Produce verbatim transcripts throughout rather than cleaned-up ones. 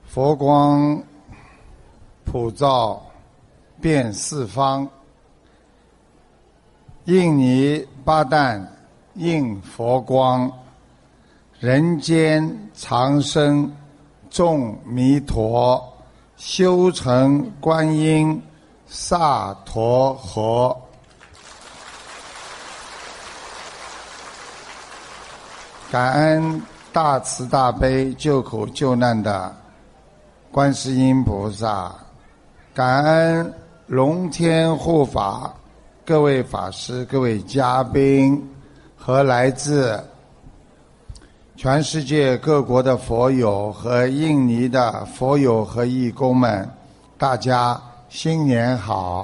佛光普照遍四方，印尼巴旦应佛光，人间长生众弥陀，修成观音萨陀诃。感恩大慈大悲救苦救难的观世音菩萨，感恩龙天护法各位法师、各位嘉宾和来自全世界各国的佛友和印尼的佛友和义工们，大家新年好。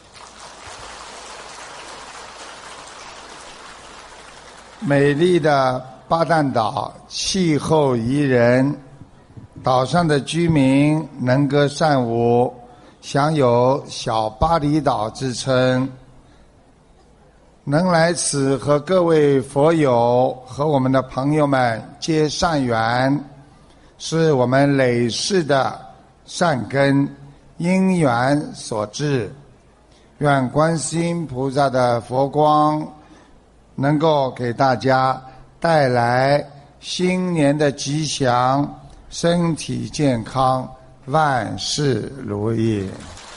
美丽的巴旦岛气候宜人，岛上的居民能歌善舞，享有小巴厘岛之称。能来此和各位佛友和我们的朋友们结善缘，是我们累世的善根因缘所致。愿观世音菩萨的佛光能够给大家带来新年的吉祥，身体健康，万事如意。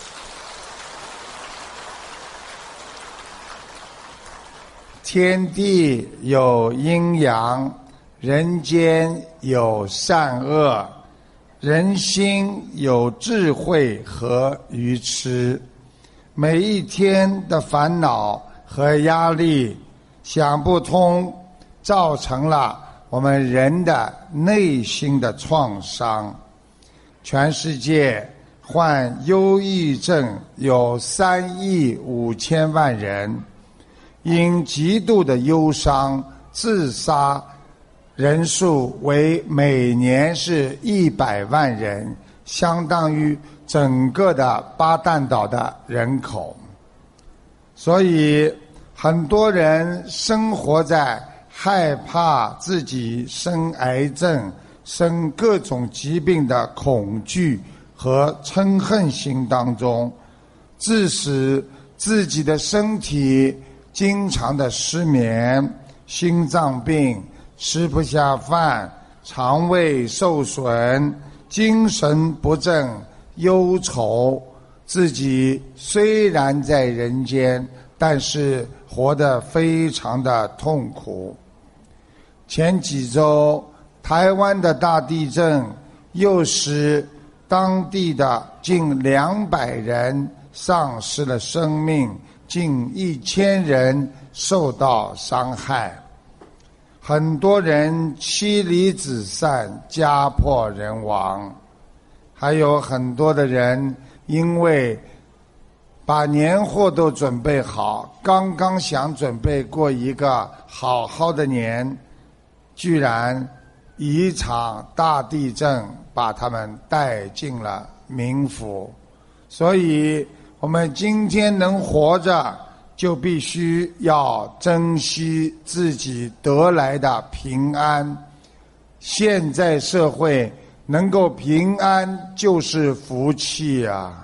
天地有阴阳，人间有善恶，人心有智慧和愚痴。每一天的烦恼和压力想不通，造成了我们人的内心的创伤。全世界患忧郁症有三亿五千万人，因极度的忧伤自杀人数为每年是一百万人，相当于整个的巴旦岛的人口。所以很多人生活在害怕自己生癌症、生各种疾病的恐惧和嗔恨心当中，致使自己的身体经常的失眠、心脏病、吃不下饭、肠胃受损、精神不振、忧愁。自己虽然在人间，但是活得非常的痛苦。前几周台湾的大地震又使当地的近两百人丧失了生命，近一千人受到伤害，很多人妻离子散，家破人亡，还有很多的人因为把年货都准备好，刚刚想准备过一个好好的年，居然一场大地震把他们带进了冥府。所以我们今天能活着，就必须要珍惜自己得来的平安。现在社会能够平安就是福气啊！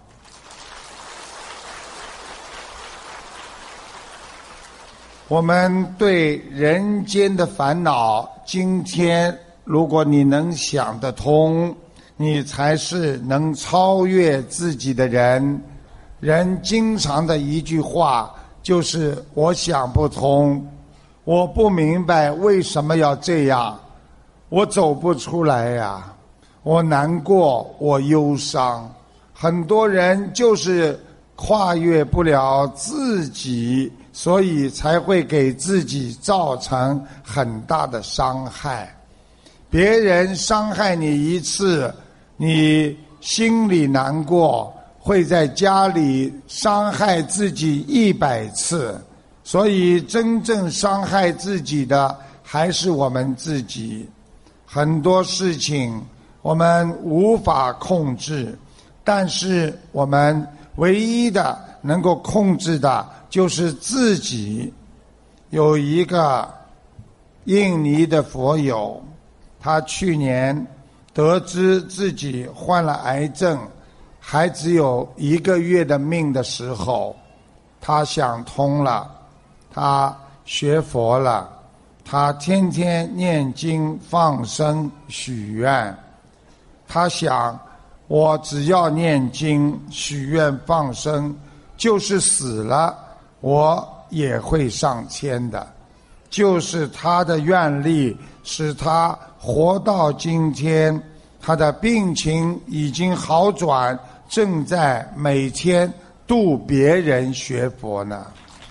我们对人间的烦恼，今天如果你能想得通，你才是能超越自己的人。人经常的一句话就是我想不通，我不明白为什么要这样，我走不出来呀，我难过，我忧伤。很多人就是跨越不了自己，所以才会给自己造成很大的伤害。别人伤害你一次，你心里难过，会在家里伤害自己一百次。所以真正伤害自己的还是我们自己。很多事情我们无法控制，但是我们唯一的能够控制的就是自己。有一个印尼的佛友，他去年得知自己患了癌症，还只有一个月的命的时候，他想通了，他学佛了，他天天念经放生许愿。他想，我只要念经许愿放生，就是死了我也会上天的。就是他的愿力使他活到今天，他的病情已经好转，正在每天度别人学佛呢。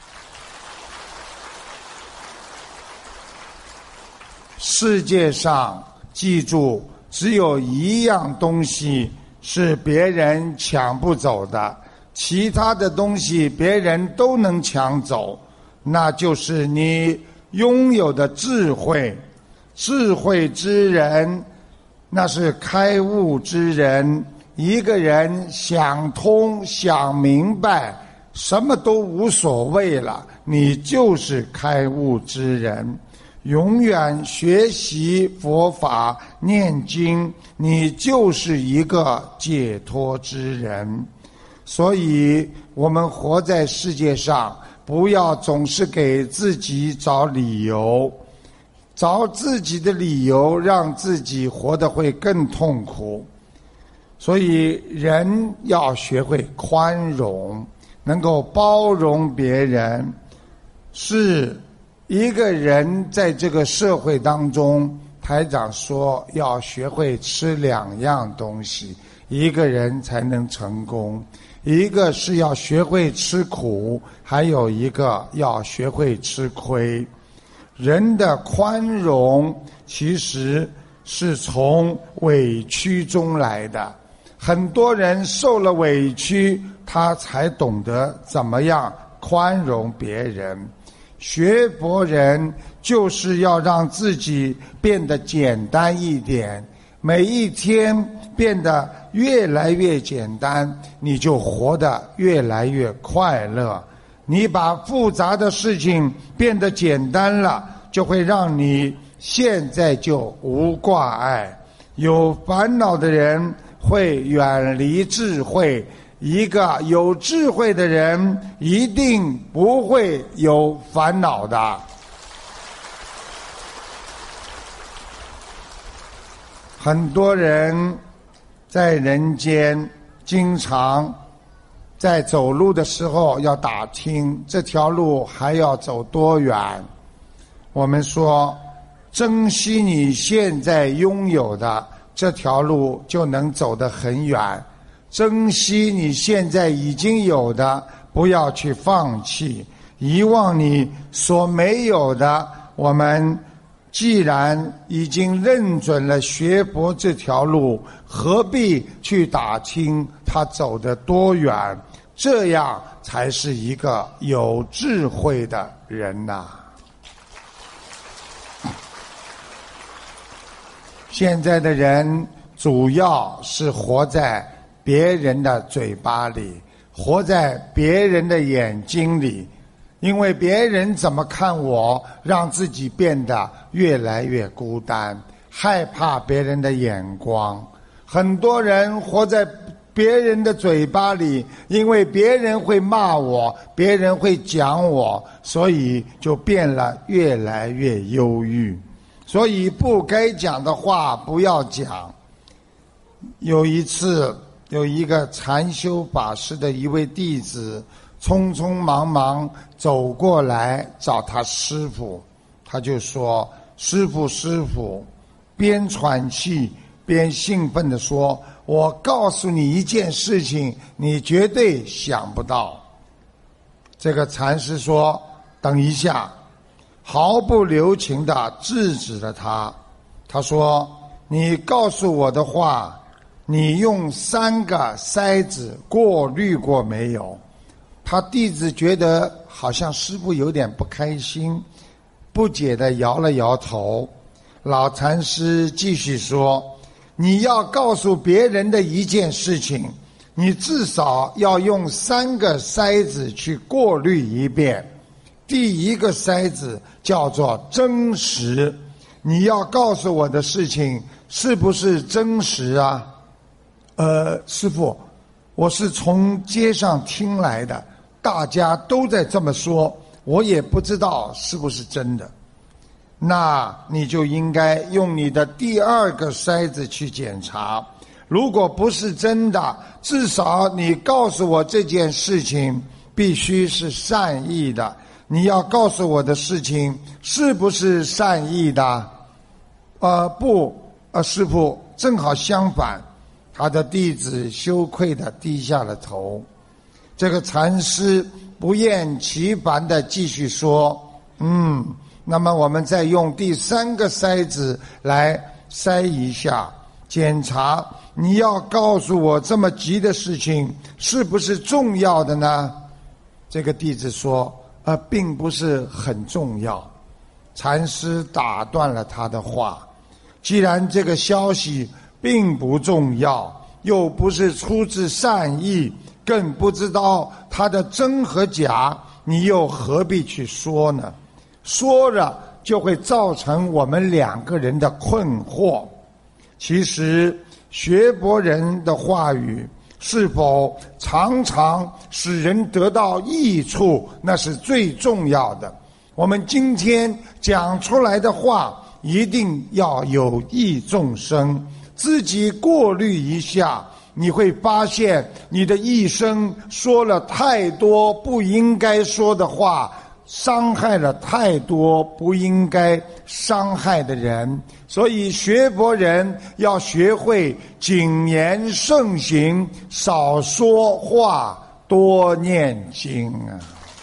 世界上记住，只有一样东西是别人抢不走的，其他的东西别人都能抢走，那就是你拥有的智慧。智慧之人，那是开悟之人。一个人想通想明白，什么都无所谓了，你就是开悟之人。永远学习佛法念经，你就是一个解脱之人。所以我们活在世界上，不要总是给自己找理由，找自己的理由让自己活得会更痛苦。所以人要学会宽容，能够包容别人。是一个人在这个社会当中，台长说要学会吃两样东西，一个人才能成功。一个是要学会吃苦，还有一个要学会吃亏。人的宽容其实是从委屈中来的，很多人受了委屈，他才懂得怎么样宽容别人。学佛人就是要让自己变得简单一点，每一天变得越来越简单，你就活得越来越快乐。你把复杂的事情变得简单了，就会让你现在就无挂碍。有烦恼的人会远离智慧，一个有智慧的人一定不会有烦恼的。很多人在人间经常在走路的时候要打听这条路还要走多远。我们说，珍惜你现在拥有的，这条路就能走得很远。珍惜你现在已经有的，不要去放弃。遗忘你所没有的，我们既然已经认准了学佛这条路，何必去打听它走得多远？这样才是一个有智慧的人呐。现在的人主要是活在别人的嘴巴里，活在别人的眼睛里，因为别人怎么看我，让自己变得越来越孤单，害怕别人的眼光。很多人活在别人的嘴巴里，因为别人会骂我，别人会讲我，所以就变了越来越忧郁。所以不该讲的话不要讲。有一次，有一个禅修法师的一位弟子匆匆忙忙走过来找他师父，他就说：师父师父，边喘气边兴奋地说，我告诉你一件事情，你绝对想不到。这个禅师说：等一下，毫不留情地制止了他。他说：你告诉我的话，你用三个筛子过滤过没有？他弟子觉得好像师父有点不开心，不解地摇了摇头。老禅师继续说：你要告诉别人的一件事情，你至少要用三个筛子去过滤一遍。第一个筛子叫做真实，你要告诉我的事情是不是真实啊？呃，师父，我是从街上听来的，大家都在这么说，我也不知道是不是真的。那你就应该用你的第二个筛子去检查，如果不是真的，至少你告诉我这件事情必须是善意的，你要告诉我的事情是不是善意的？呃，不，呃，师父，正好相反。他的弟子羞愧地低下了头。这个禅师不厌其烦地继续说，嗯，那么我们再用第三个筛子来筛一下，检查你要告诉我这么急的事情是不是重要的呢？这个弟子说，呃，并不是很重要。禅师打断了他的话，既然这个消息并不重要，又不是出自善意，更不知道它的真和假，你又何必去说呢？说了就会造成我们两个人的困惑。其实学佛人的话语是否常常使人得到益处，那是最重要的。我们今天讲出来的话一定要有益众生，自己过滤一下，你会发现你的一生说了太多不应该说的话，伤害了太多不应该伤害的人。所以学佛人要学会谨言慎行，少说话，多念经啊！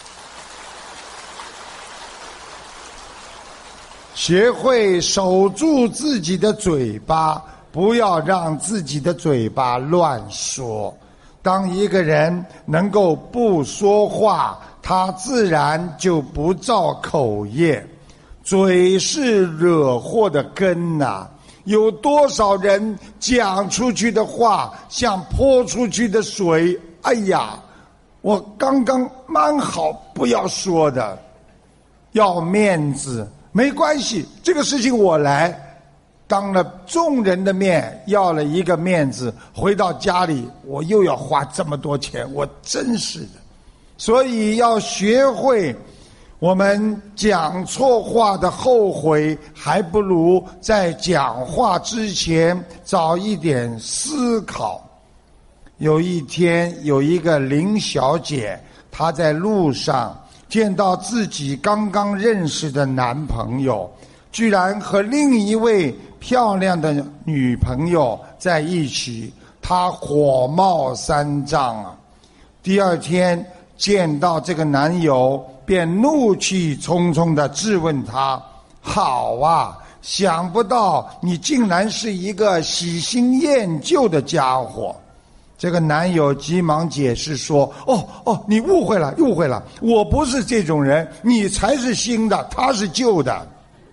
学会守住自己的嘴巴，不要让自己的嘴巴乱说。当一个人能够不说话，他自然就不造口业。嘴是惹祸的根呐、啊！有多少人讲出去的话像泼出去的水，哎呀，我刚刚蛮好不要说的，要面子没关系，这个事情我来。当了众人的面要了一个面子，回到家里我又要花这么多钱，我真是的。所以要学会，我们讲错话的后悔，还不如在讲话之前早一点思考。有一天有一个林小姐，她在路上见到自己刚刚认识的男朋友居然和另一位漂亮的女朋友在一起，她火冒三丈啊！第二天见到这个男友，便怒气冲冲地质问他：好啊，想不到你竟然是一个喜新厌旧的家伙。这个男友急忙解释说：哦哦，你误会了误会了，我不是这种人，你才是新的，他是旧的。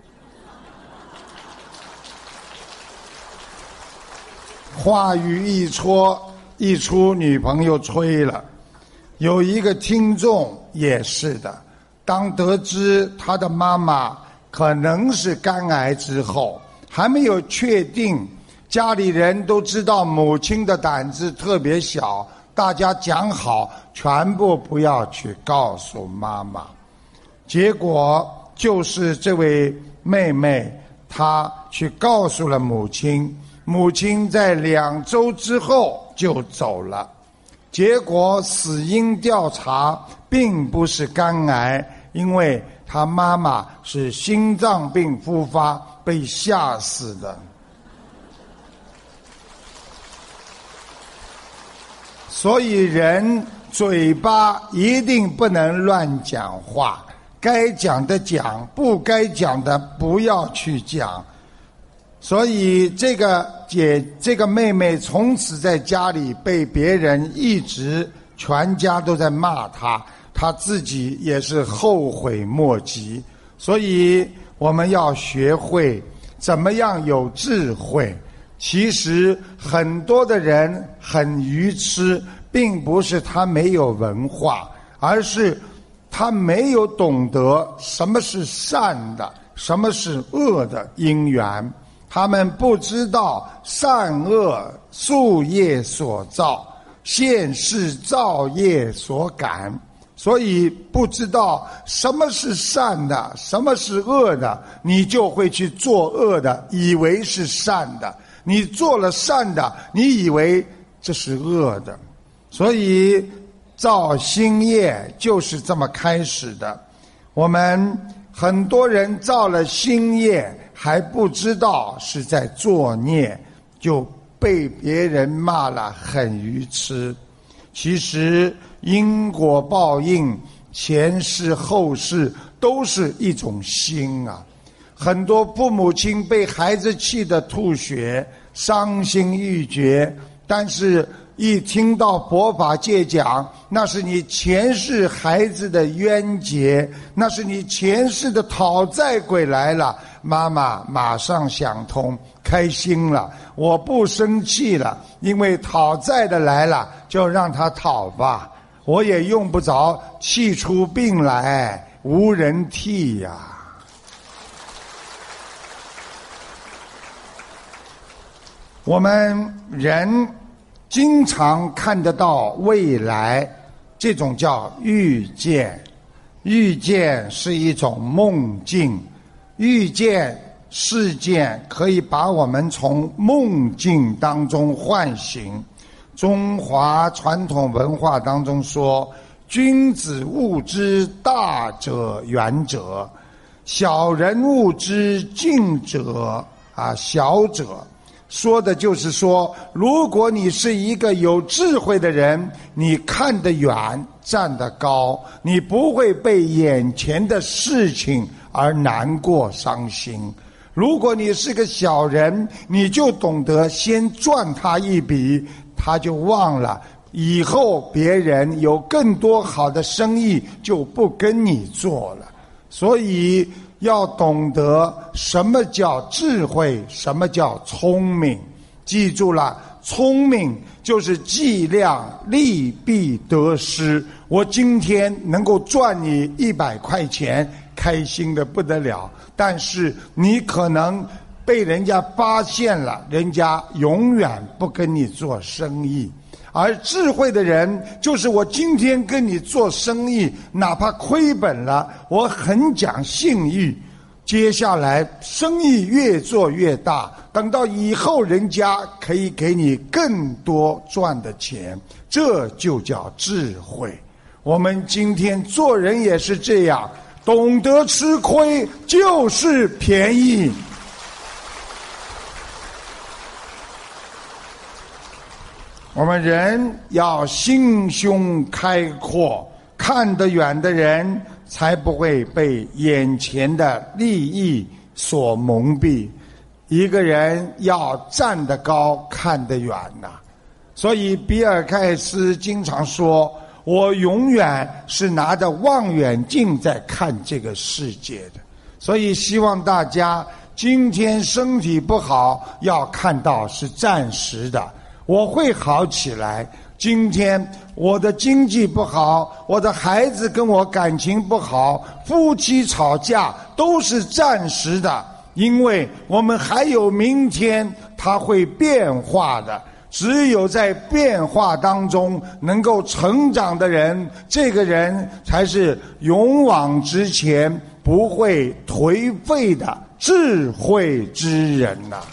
话语一戳一出，女朋友吹了。有一个听众也是的，当得知他的妈妈可能是肝癌之后，还没有确定，家里人都知道母亲的胆子特别小，大家讲好全部不要去告诉妈妈。结果就是这位妹妹她去告诉了母亲，母亲在两周之后就走了。结果死因调查并不是肝癌，因为她妈妈是心脏病复发被吓死的。所以人嘴巴一定不能乱讲话，该讲的讲，不该讲的不要去讲。所以这个姐这个妹妹从此在家里被别人一直全家都在骂她，她自己也是后悔莫及。所以我们要学会怎么样有智慧。其实很多的人很愚痴，并不是他没有文化，而是他没有懂得什么是善的，什么是恶的因缘。 他们不知道善恶宿业所造，现世造业所感，所以不知道什么是善的，什么是恶的，你就会去做恶的，以为是善的。你做了善的，你以为这是恶的。所以造新业就是这么开始的。我们很多人造了新业还不知道是在作孽，就被别人骂了很愚痴。其实因果报应，前世后世都是一种心啊。很多父母亲被孩子气得吐血，伤心欲绝，但是一听到佛法界讲，那是你前世孩子的冤结，那是你前世的讨债鬼来了，妈妈马上想通，开心了，我不生气了，因为讨债的来了，就让他讨吧，我也用不着气出病来，无人替呀。我们人经常看得到未来，这种叫预见。预见是一种梦境，预见事件可以把我们从梦境当中唤醒。中华传统文化当中说，君子务之大者远者，小人务之近者啊小者。说的就是说，如果你是一个有智慧的人，你看得远，站得高，你不会被眼前的事情而难过伤心。如果你是个小人，你就懂得先赚他一笔，他就忘了以后别人有更多好的生意就不跟你做了。所以要懂得什么叫智慧，什么叫聪明。记住了，聪明就是计量利弊得失。我今天能够赚你一百块钱，开心的不得了，但是你可能被人家发现了，人家永远不跟你做生意。而智慧的人就是我今天跟你做生意，哪怕亏本了，我很讲信誉，接下来生意越做越大，等到以后人家可以给你更多赚的钱，这就叫智慧。我们今天做人也是这样，懂得吃亏就是便宜。我们人要心胸开阔，看得远的人才不会被眼前的利益所蒙蔽。一个人要站得高，看得远呐、啊。所以比尔盖茨经常说，我永远是拿着望远镜在看这个世界的。所以希望大家今天身体不好，要看到是暂时的，我会好起来。今天我的经济不好，我的孩子跟我感情不好，夫妻吵架都是暂时的，因为我们还有明天，它会变化的。只有在变化当中能够成长的人，这个人才是勇往直前，不会颓废的智慧之人呐、啊。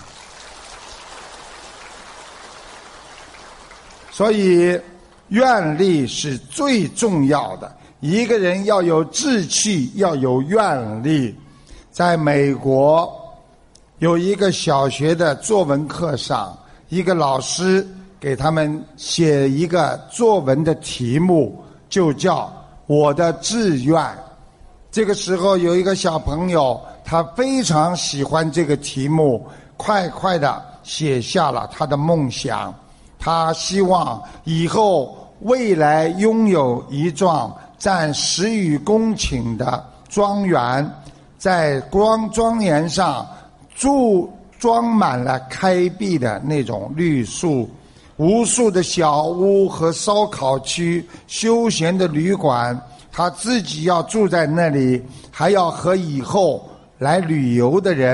所以愿力是最重要的，一个人要有志气，要有愿力。在美国有一个小学的作文课上，一个老师给他们写一个作文的题目，就叫我的志愿。这个时候有一个小朋友，他非常喜欢这个题目，快快地写下了他的梦想。他希望以后未来拥有一幢占十余公顷的庄园，在庄庄园上住装满了开闭的那种绿树，无数的小屋和烧烤区、休闲的旅馆，他自己要住在那里，还要和以后来旅游的人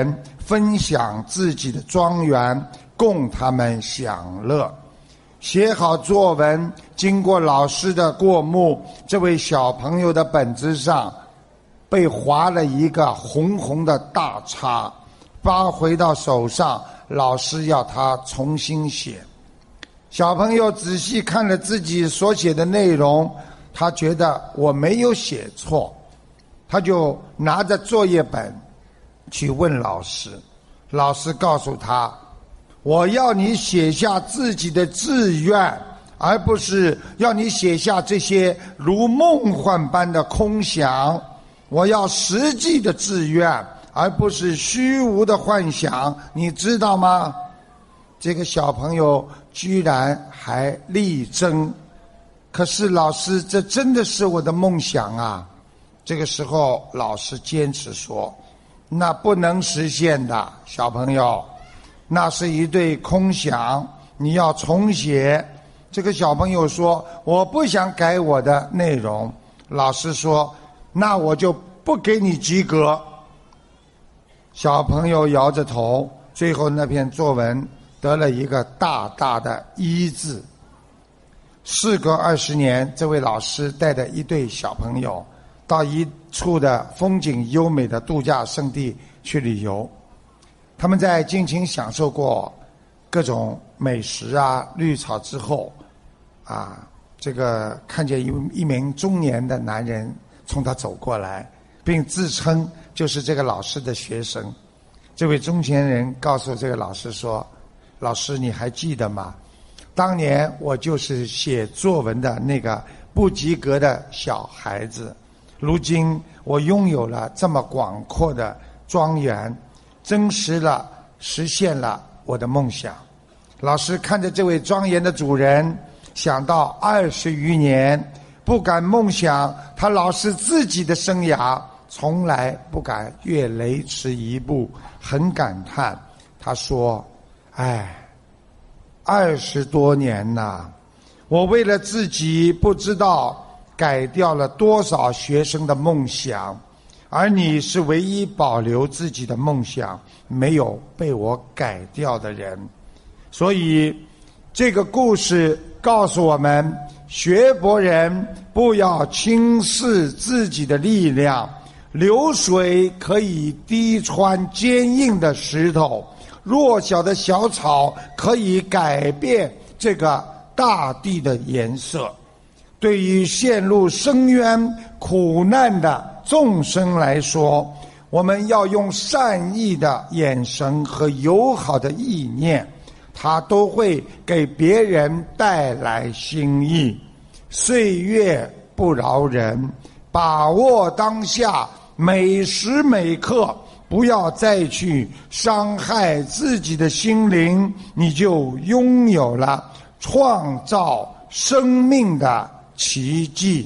分享自己的庄园，供他们享乐。写好作文，经过老师的过目，这位小朋友的本子上被划了一个红红的大叉，发回到手上，老师要他重新写。小朋友仔细看了自己所写的内容，他觉得我没有写错，他就拿着作业本去问老师。老师告诉他，我要你写下自己的志愿，而不是要你写下这些如梦幻般的空想。我要实际的志愿，而不是虚无的幻想，你知道吗？这个小朋友居然还力争，可是老师，这真的是我的梦想啊！这个时候老师坚持说，那不能实现的，小朋友，那是一对空想，你要重写。这个小朋友说，我不想改我的内容。老师说，那我就不给你及格。小朋友摇着头，最后那篇作文得了一个大大的一字。事隔二十年，这位老师带着一对小朋友到一处的风景优美的度假胜地去旅游。他们在尽情享受过各种美食啊、绿草之后，啊，这个看见一一名中年的男人从他走过来，并自称就是这个老师的学生。这位中年人告诉这个老师说，老师你还记得吗？当年我就是写作文的那个不及格的小孩子，如今我拥有了这么广阔的庄园，真实了实现了我的梦想。老师看着这位庄园的主人，想到二十余年不敢梦想他老师自己的生涯，从来不敢越雷池一步，很感叹。他说，哎，二十多年呐，我为了自己不知道改掉了多少学生的梦想，而你是唯一保留自己的梦想没有被我改掉的人。所以这个故事告诉我们，学佛人不要轻视自己的力量。流水可以滴穿坚硬的石头，弱小的小草可以改变这个大地的颜色。对于陷入深渊苦难的众生来说，我们要用善意的眼神和友好的意念，它都会给别人带来新意。岁月不饶人，把握当下，每时每刻不要再去伤害自己的心灵，你就拥有了创造生命的奇迹。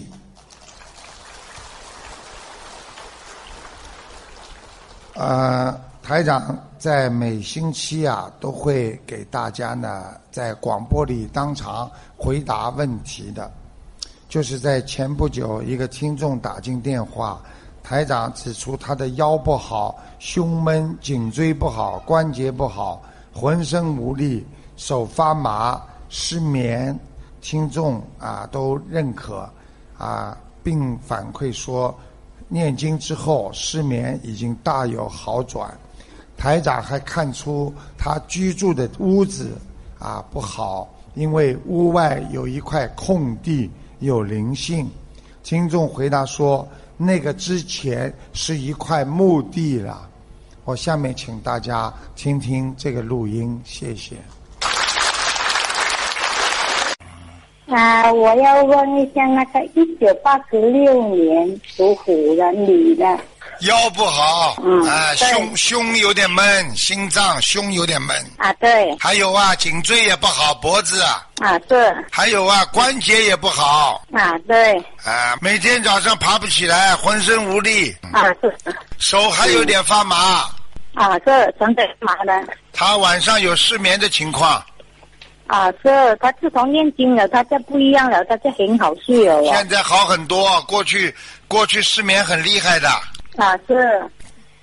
呃，台长在每星期啊都会给大家呢在广播里当场回答问题的。就是在前不久，一个听众打进电话，台长指出他的腰不好，胸闷，颈椎不好，关节不好，浑身无力，手发麻，失眠。听众啊都认可啊，并反馈说念经之后失眠已经大有好转。台长还看出他居住的屋子啊不好，因为屋外有一块空地有灵性。听众回答说，那个之前是一块墓地了。我下面请大家听听这个录音，谢谢。 啊，我要问一下那个一九八六年属虎的女的， 腰不好， 嗯， 啊，胸胸有点闷，心脏胸有点闷啊，对， 还有啊，颈椎也不好，脖子啊， 啊是， 还有啊，关节也不好， 啊对， 啊，每天早上爬不起来，浑身无力， 啊是， 手还有点发麻， 啊是，真的麻的， 他晚上有失眠的情况。 啊是，他自从念经了，他就不一样了，他就很好睡了。 现在好很多，过去过去失眠很厉害的。 啊是，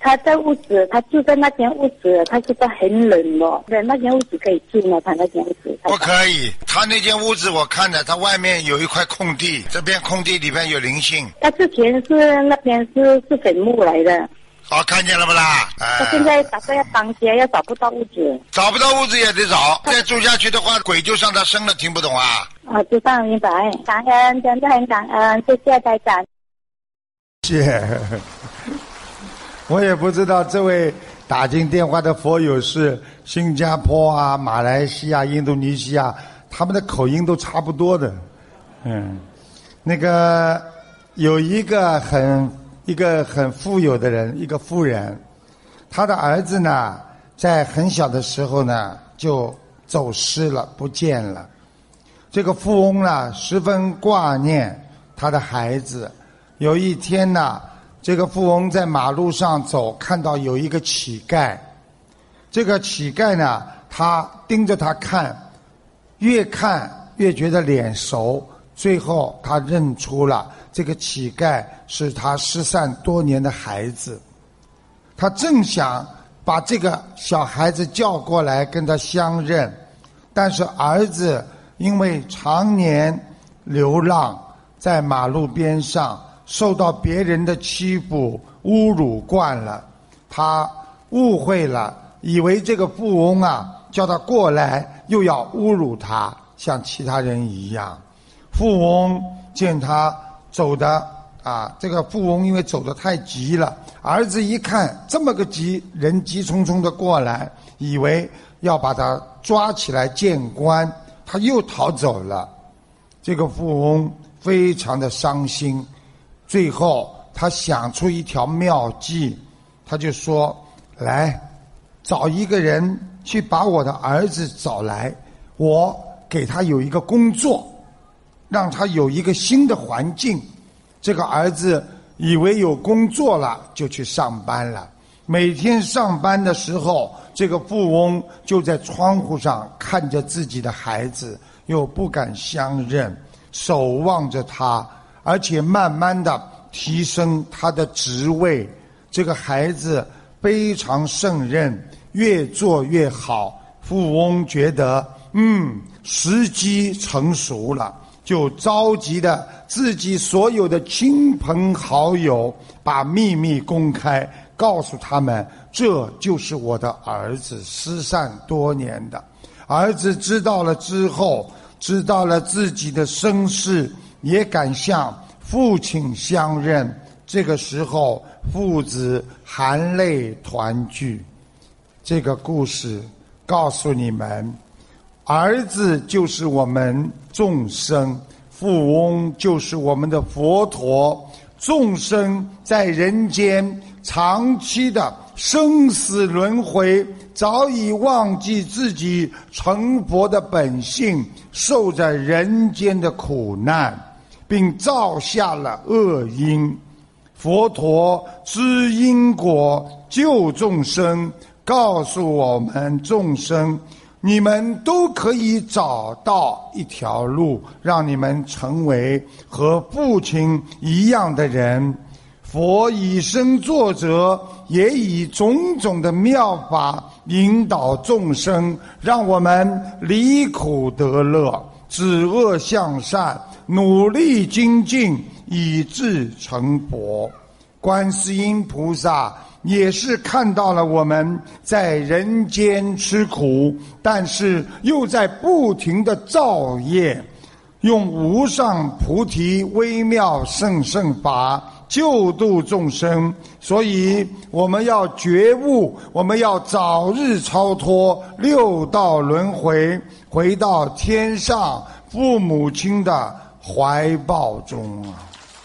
他在屋子，他住在那间屋子，他觉得很冷哦。对，那间屋子可以住吗？他那间屋子不可以，他那间屋子我看了，他外面有一块空地，这片空地里面有灵性。 他之前是那边是是坟墓来的。 好、哦，看见了不啦？ 哎、他现在打算要搬家，要找不到屋子。 找不到屋子也得找，再住下去的话，鬼就上他身了，听不懂啊？ 啊，知道明白，感恩，真的很感恩，谢谢台长。 谢谢。我也不知道这位打进电话的佛友是新加坡啊、马来西亚、印度尼西亚，他们的口音都差不多的。嗯，那个有一个很一个很富有的人，一个富人，他的儿子呢，在很小的时候呢就走失了，不见了。这个富翁呢，十分挂念他的孩子。有一天呢，这个富翁在马路上走，看到有一个乞丐。这个乞丐呢，他盯着他看，越看越觉得脸熟，最后他认出了这个乞丐是他失散多年的孩子。他正想把这个小孩子叫过来跟他相认，但是儿子因为常年流浪在马路边上，受到别人的欺负侮辱惯了，他误会了，以为这个富翁啊叫他过来又要侮辱他，像其他人一样。富翁见他走的啊，这个富翁因为走得太急了，儿子一看这么个急人急匆匆的过来，以为要把他抓起来见官，他又逃走了。这个富翁非常的伤心，最后他想出一条妙计，他就说，来找一个人去把我的儿子找来，我给他有一个工作，让他有一个新的环境。这个儿子以为有工作了，就去上班了。每天上班的时候，这个富翁就在窗户上看着自己的孩子，又不敢相认，守望着他，而且慢慢的提升他的职位。这个孩子非常胜任，越做越好。富翁觉得嗯时机成熟了，就召集的自己所有的亲朋好友，把秘密公开，告诉他们，这就是我的儿子失散多年的。儿子知道了之后，知道了自己的身世，也敢向父亲相认。这个时候父子含泪团聚。这个故事告诉你们，儿子就是我们众生，富翁就是我们的佛陀。众生在人间长期的生死轮回，早已忘记自己成佛的本性，受着人间的苦难，并造下了恶因。佛陀知因果救众生，告诉我们众生，你们都可以找到一条路，让你们成为和父亲一样的人。佛以身作则，也以种种的妙法引导众生，让我们离苦得乐，止恶向善，努力精进，以至成佛。观世音菩萨也是看到了我们在人间吃苦，但是又在不停的造业，用无上菩提微妙圣圣法救度众生。所以我们要觉悟，我们要早日超脱六道轮回，回到天上父母亲的怀抱中啊！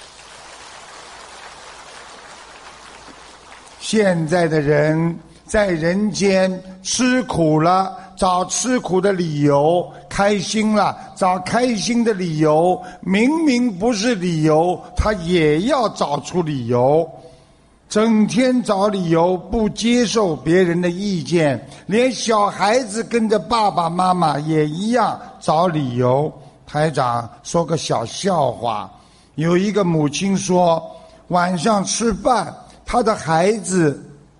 现在的人在人间吃苦了，找吃苦的理由；开心了，找开心的理由。明明不是理由，他也要找出理由。整天找理由，不接受别人的意见，连小孩子跟着爸爸妈妈也一样找理由。台长说个小笑话，有一个母亲说，晚上吃饭，他的孩子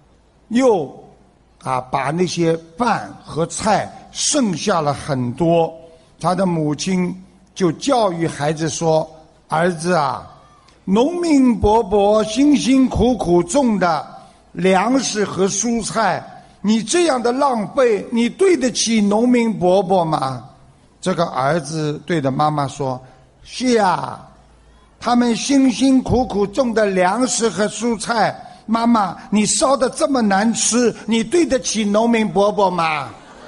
又啊把那些饭和菜剩下了很多，他的母亲就教育孩子说：儿子啊，农民伯伯辛辛苦苦种的粮食和蔬菜，你这样的浪费，你对得起农民伯伯吗？这个儿子对着妈妈说：是啊，他们辛辛苦苦种的粮食和蔬菜，妈妈，你烧的这么难吃，你对得起农民伯伯吗？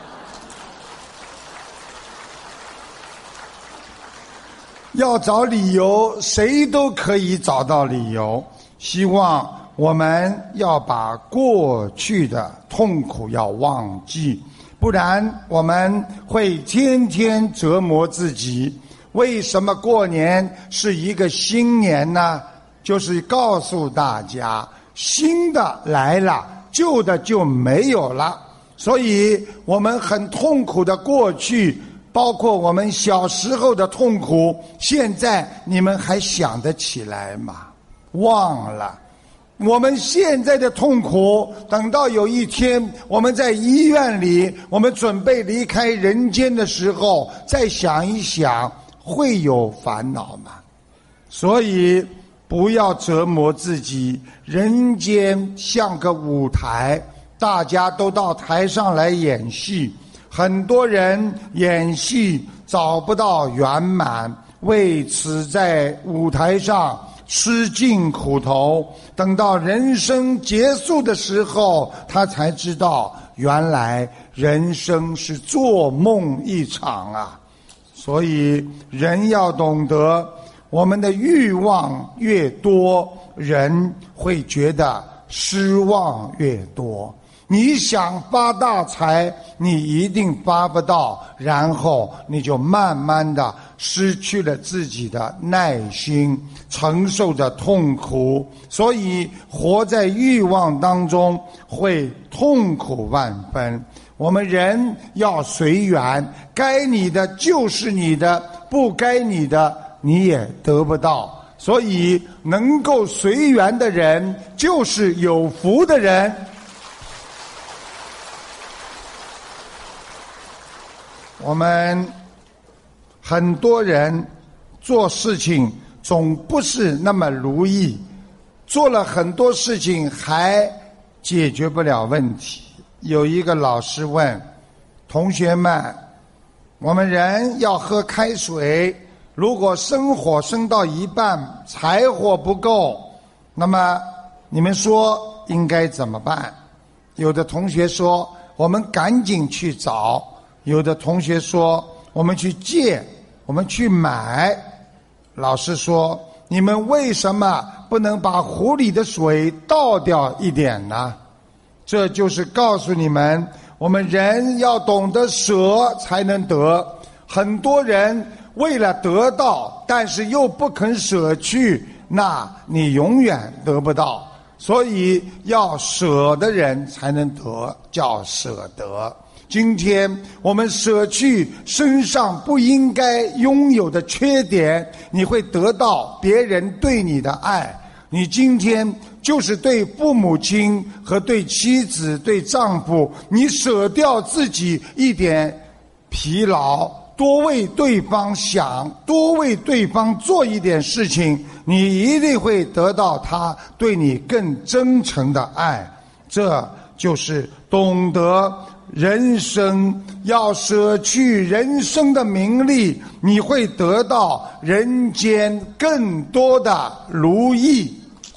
要找理由，谁都可以找到理由。希望我们要把过去的痛苦要忘记，不然我们会天天折磨自己。为什么过年是一个新年呢？就是告诉大家，新的来了，旧的就没有了。所以我们很痛苦的过去，包括我们小时候的痛苦，现在你们还想得起来吗？忘了。我们现在的痛苦，等到有一天我们在医院里，我们准备离开人间的时候，再想一想，会有烦恼吗？所以不要折磨自己，人间像个舞台，大家都到台上来演戏，很多人演戏找不到圆满，为此在舞台上吃尽苦头，等到人生结束的时候，他才知道原来人生是做梦一场啊。所以人要懂得，我们的欲望越多，人会觉得失望越多。你想发大财，你一定发不到，然后你就慢慢的失去了自己的耐心，承受着痛苦。所以活在欲望当中会痛苦万分。我们人要随缘，该你的就是你的，不该你的你也得不到。所以能够随缘的人就是有福的人。我们很多人做事情总不是那么如意，做了很多事情还解决不了问题。有一个老师问同学们，我们人要喝开水，如果生火生到一半，柴火不够，那么你们说应该怎么办？有的同学说我们赶紧去找，有的同学说我们去借，我们去买。老师说，你们为什么不能把壶里的水倒掉一点呢？这就是告诉你们，我们人要懂得舍才能得。很多人为了得到，但是又不肯舍去，那你永远得不到。所以要舍的人才能得，叫舍得。今天我们舍去身上不应该拥有的缺点，你会得到别人对你的爱。你今天就是对父母亲和对妻子对丈夫，你舍掉自己一点疲劳，多为对方想，多为对方做一点事情，你一定会得到他对你更真诚的爱。这就是懂得人生，要舍去人生的名利，你会得到人间更多的如意。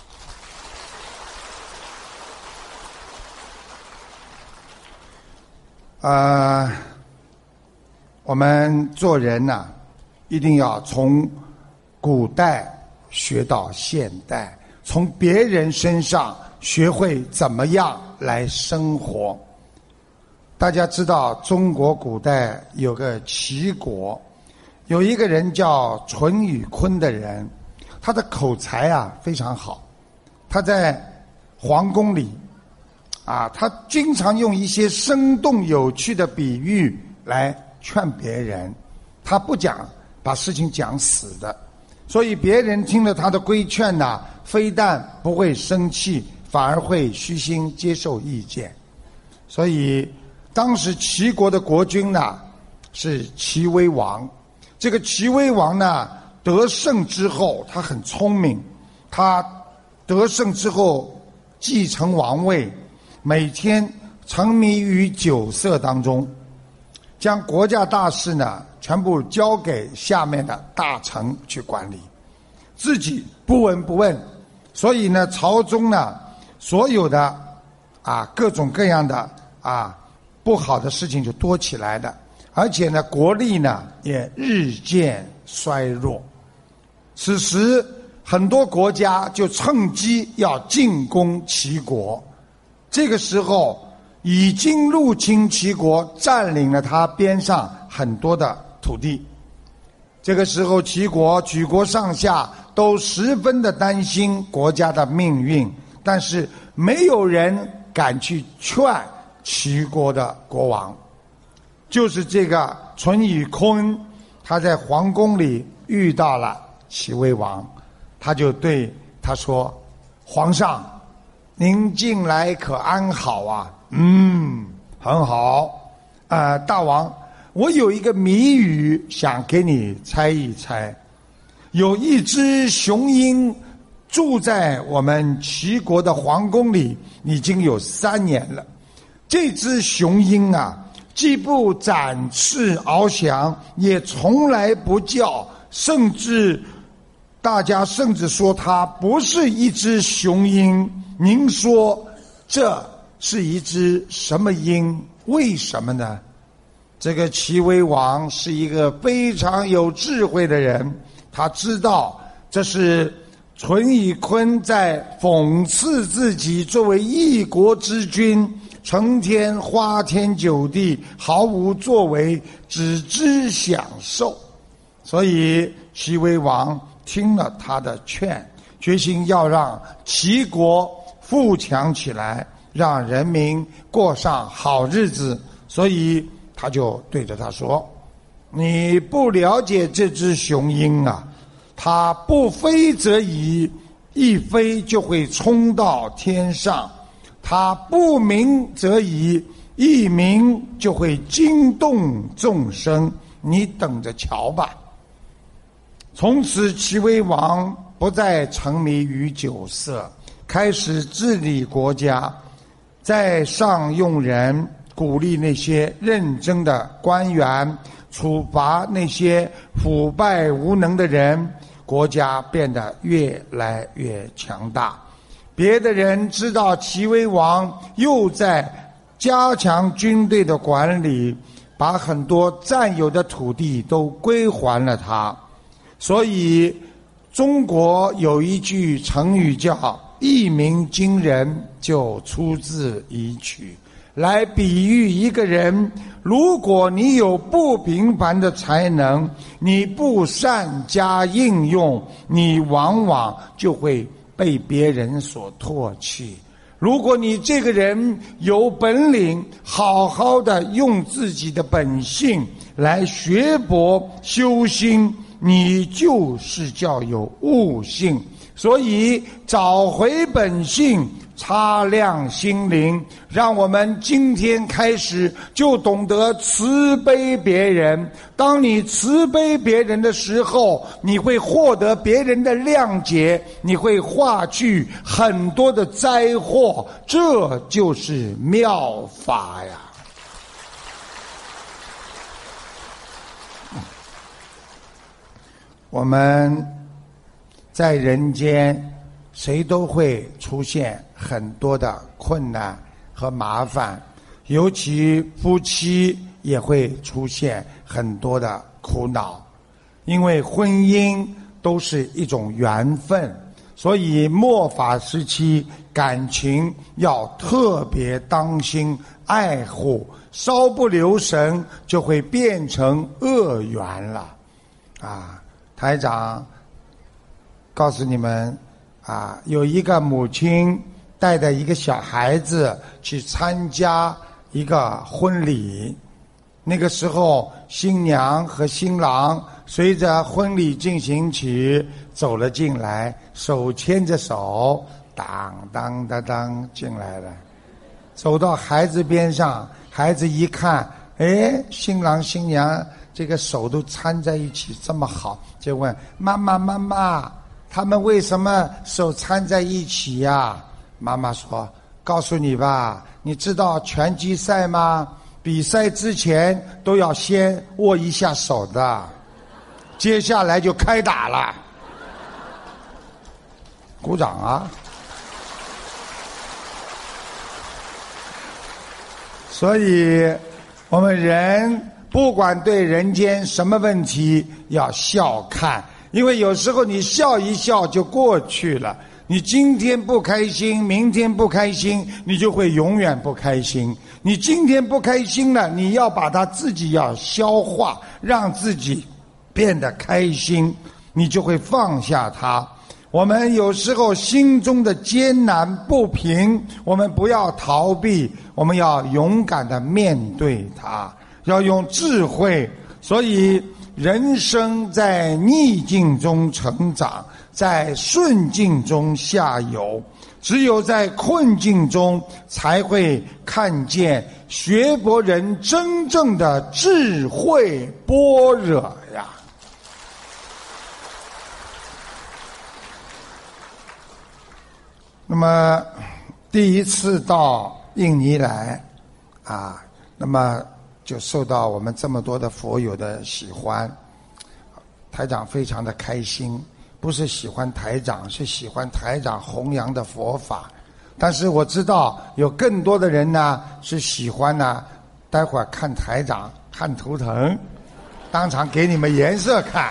呃，我们做人呢、啊，一定要从古代学到现代，从别人身上学会怎么样来生活。大家知道中国古代有个齐国，有一个人叫淳于髡的人，他的口才啊非常好，他在皇宫里啊，他经常用一些生动有趣的比喻来劝别人，他不讲把事情讲死的，所以别人听了他的规劝呢，非但不会生气， 反而会虚心接受意见。所以当时齐国的国君呢是齐威王，这个齐威王呢得胜之后，他很聪明，他得胜之后继承王位，每天沉迷于酒色当中，将国家大事呢全部交给下面的大臣去管理，自己不闻不问。所以呢，朝中呢所有的啊各种各样的啊不好的事情就多起来的，而且呢国力呢也日渐衰弱。此时很多国家就趁机要进攻齐国，这个时候已经入侵齐国，占领了他边上很多的土地。这个时候齐国举国上下都十分的担心国家的命运，但是没有人敢去劝齐国的国王。就是这个淳于髡，他在皇宫里遇到了齐威王，他就对他说：皇上，您近来可安好啊？嗯，很好。呃，大王，我有一个谜语想给你猜一猜。有一只雄鹰住在我们齐国的皇宫里已经有三年了。这只雄鹰啊，既不展翅翱翔，也从来不叫，甚至大家甚至说它不是一只雄鹰。您说这是一只什么鹰？为什么呢？这个齐威王是一个非常有智慧的人，他知道这是淳于髡在讽刺自己作为一国之君，成天花天酒地，毫无作为，只知享受。所以齐威王听了他的劝，决心要让齐国富强起来，让人民过上好日子。所以他就对着他说：你不了解这只雄鹰啊，它不飞则已，一飞就会冲到天上；它不鸣则已，一鸣就会惊动众生。你等着瞧吧。从此齐威王不再沉迷于酒色，开始治理国家，在上用人，鼓励那些认真的官员，处罚那些腐败无能的人，国家变得越来越强大。别的人知道齐威王又在加强军队的管理，把很多占有的土地都归还了他。所以中国有一句成语叫一鸣惊人，就出自一曲，来比喻一个人，如果你有不平凡的才能，你不善加应用，你往往就会被别人所唾弃。如果你这个人有本领，好好的用自己的本性来学博修心，你就是叫有悟性。所以找回本性，擦亮心灵，让我们今天开始就懂得慈悲别人。当你慈悲别人的时候，你会获得别人的谅解，你会化去很多的灾祸，这就是妙法呀。我们在人间谁都会出现很多的困难和麻烦，尤其夫妻也会出现很多的苦恼。因为婚姻都是一种缘分，所以末法时期感情要特别当心爱护，稍不留神就会变成恶缘了。啊，台长告诉你们啊，有一个母亲带着一个小孩子去参加一个婚礼，那个时候新娘和新郎随着婚礼进行曲走了进来，手牵着手当当当当进来了，走到孩子边上，孩子一看，哎，新郎新娘这个手都搀在一起这么好，就问妈妈妈妈，他们为什么手搀在一起呀？妈妈说，告诉你吧，你知道拳击赛吗？比赛之前都要先握一下手的，接下来就开打了。鼓掌啊！所以我们人不管对人间什么问题要笑看，因为有时候你笑一笑就过去了。你今天不开心，明天不开心，你就会永远不开心。你今天不开心了，你要把它自己要消化，让自己变得开心，你就会放下它。我们有时候心中的艰难不平，我们不要逃避，我们要勇敢地面对它，要用智慧。所以人生在逆境中成长，在顺境中下游，只有在困境中才会看见学佛人真正的智慧般若呀。那么第一次到印尼来啊，那么就受到我们这么多的佛友的喜欢，台长非常的开心，不是喜欢台长，是喜欢台长弘扬的佛法。但是我知道有更多的人呢是喜欢呢，待会儿看台长看图腾，当场给你们颜色看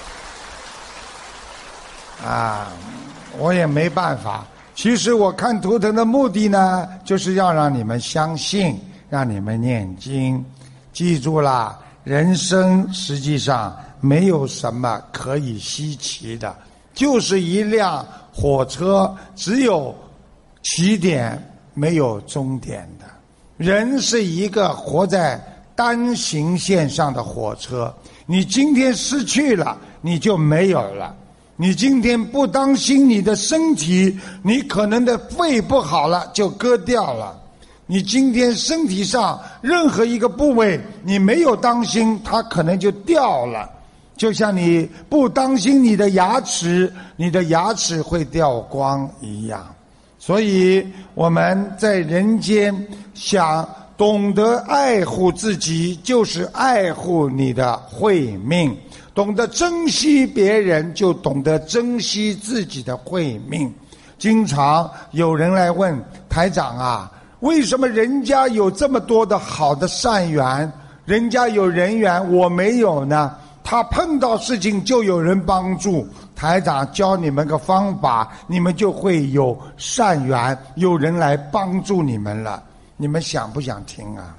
啊，我也没办法。其实我看图腾的目的呢，就是要让你们相信，让你们念经。记住啦，人生实际上没有什么可以稀奇的，就是一辆火车，只有起点没有终点的。人是一个活在单行线上的火车，你今天失去了，你就没有了。你今天不当心你的身体，你可能的肺不好了就割掉了。你今天身体上任何一个部位你没有当心，它可能就掉了。就像你不当心你的牙齿，你的牙齿会掉光一样。所以我们在人间想懂得爱护自己，就是爱护你的慧命。懂得珍惜别人，就懂得珍惜自己的慧命。经常有人来问台长啊，为什么人家有这么多的好的善缘，人家有人缘我没有呢？他碰到事情就有人帮助，台长教你们个方法，你们就会有善缘，有人来帮助你们了。你们想不想听啊？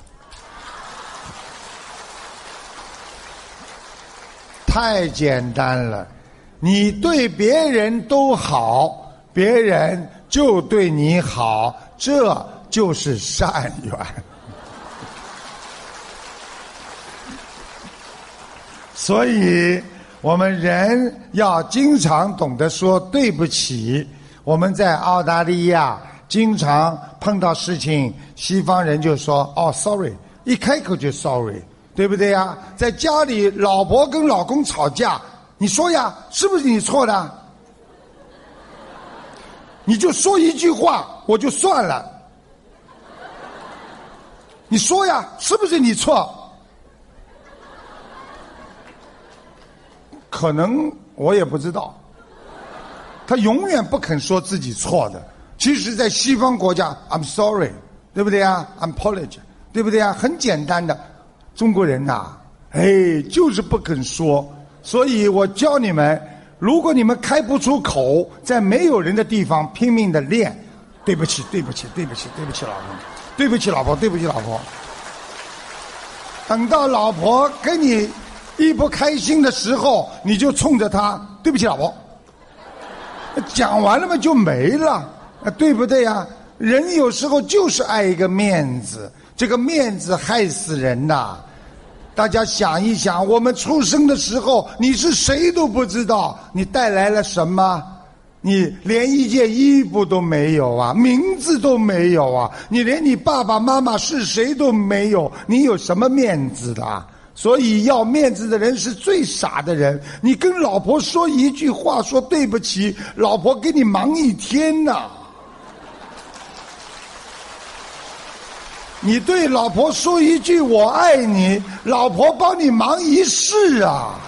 太简单了，你对别人都好，别人就对你好，这就是善缘。所以我们人要经常懂得说对不起。我们在澳大利亚经常碰到事情，西方人就说哦 sorry， 一开口就 sorry，对不对呀？在家里老婆跟老公吵架，你说呀，是不是你错的？你就说一句话我就算了，你说呀，是不是你错？可能我也不知道，他永远不肯说自己错的。其实在西方国家 I'm sorry， 对不对呀？ I'm apology， 对不对呀？很简单的。中国人呐、啊，哎，就是不肯说。所以我教你们，如果你们开不出口，在没有人的地方拼命的练，对不起，对不起，对不起，对不起，老婆，对不起，老婆，对不起，老婆。等到老婆跟你一不开心的时候，你就冲着她，对不起，老婆。讲完了嘛，就没了，对不对呀？人有时候就是爱一个面子，这个面子害死人呐！大家想一想，我们出生的时候，你是谁都不知道，你带来了什么？ 你连一件衣服都没有啊，名字都没有啊，你连你爸爸妈妈是谁都没有，你有什么面子的？所以要面子的人是最傻的人。你跟老婆说一句话，说对不起，老婆给你忙一天呐、啊。你对老婆说一句我爱你，老婆帮你忙一世啊。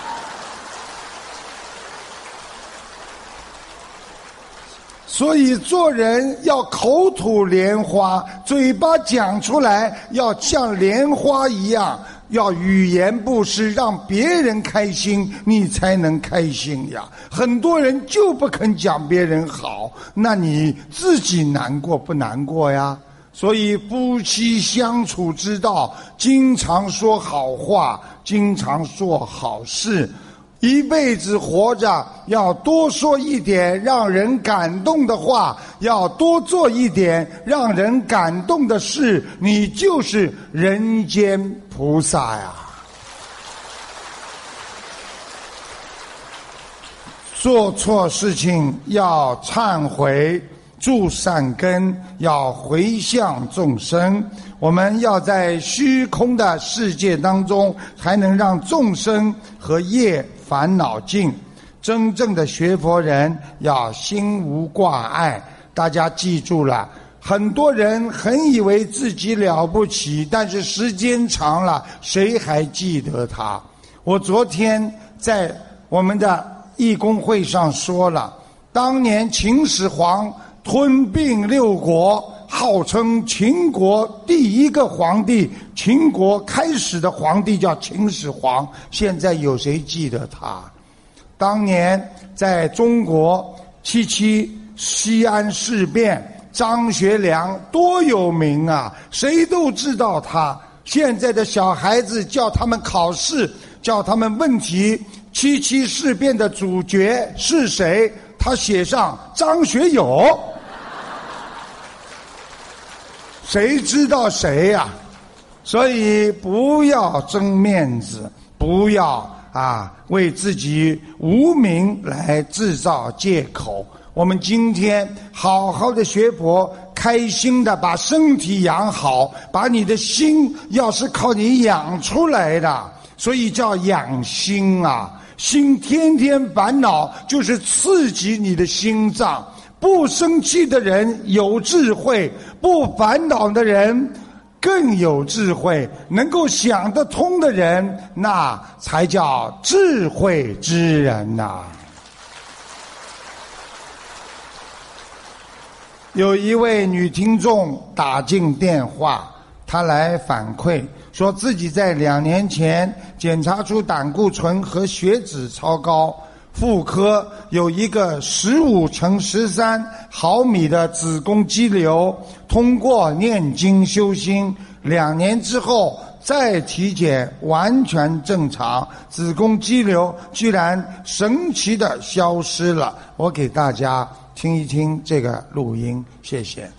所以做人要口吐莲花，嘴巴讲出来要像莲花一样，要语言布施，让别人开心，你才能开心呀。很多人就不肯讲别人好，那你自己难过不难过呀？所以夫妻相处之道，经常说好话，经常做好事。一辈子活着，要多说一点让人感动的话，要多做一点让人感动的事，你就是人间菩萨呀。做错事情要忏悔，助善根，要回向众生。我们要在虚空的世界当中，才能让众生和业烦恼尽。真正的学佛人要心无挂碍。大家记住了，很多人很以为自己了不起，但是时间长了，谁还记得他？我昨天在我们的义工会上说了，当年秦始皇吞并六国，号称秦国第一个皇帝，秦国开始的皇帝叫秦始皇，现在有谁记得他？当年在中国七七西安事变，张学良多有名啊，谁都知道他。现在的小孩子叫他们考试，叫他们问题，七七事变的主角是谁？他写上张学友，谁知道谁呀、啊？所以不要争面子，不要啊为自己无名来制造借口。我们今天好好的学佛，开心的把身体养好，把你的心要是靠你养出来的，所以叫养心啊。心天天烦恼，就是刺激你的心脏。不生气的人有智慧，不烦恼的人更有智慧。能够想得通的人，那才叫智慧之人呐、啊。有一位女听众打进电话，她来反馈说自己在两年前检查出胆固醇和血脂超高，妇科有一个十五乘十三毫米的子宫肌瘤，通过念经修心，两年之后再体检完全正常，子宫肌瘤居然神奇的消失了。我给大家听一听这个录音，谢谢。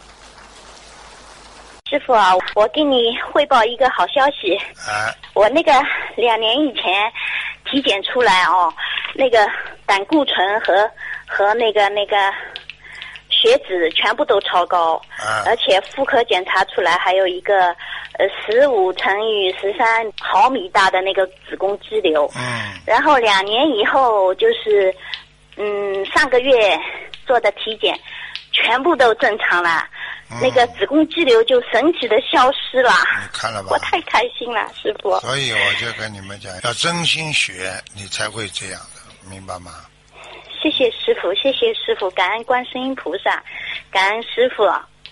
师傅啊，我给你汇报一个好消息。 啊， 我那个两年以前体检出来哦，那个胆固醇和和那个那个血脂全部都超高， 啊， 而且妇科检查出来还有一个呃十五乘以十三毫米大的那个子宫肌瘤。 嗯， 然后两年以后就是嗯上个月做的体检，全部都正常了。嗯、那个子宫肌瘤就神奇的消失了， 你看了吧？ 我太开心了，师傅。 所以我就跟你们讲，要真心学，你才会这样的，明白吗？ 谢谢师傅，谢谢师傅，感恩观世音菩萨，感恩师傅。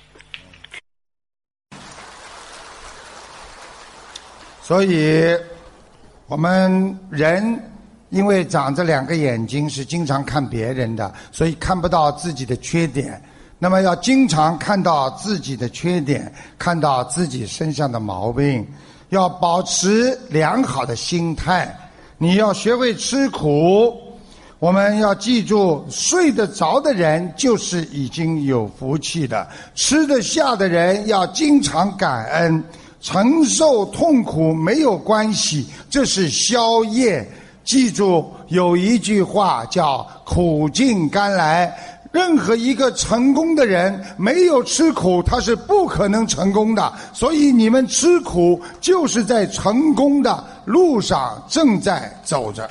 所以我们人因为长着两个眼睛，是经常看别人的，所以看不到自己的缺点。那么要经常看到自己的缺点，看到自己身上的毛病，要保持良好的心态。你要学会吃苦。我们要记住，睡得着的人就是已经有福气的，吃得下的人要经常感恩。承受痛苦没有关系，这是消业。 记住有一句话叫苦尽甘来，任何一个成功的人没有吃苦他是不可能成功的，所以你们吃苦就是在成功的路上正在走着。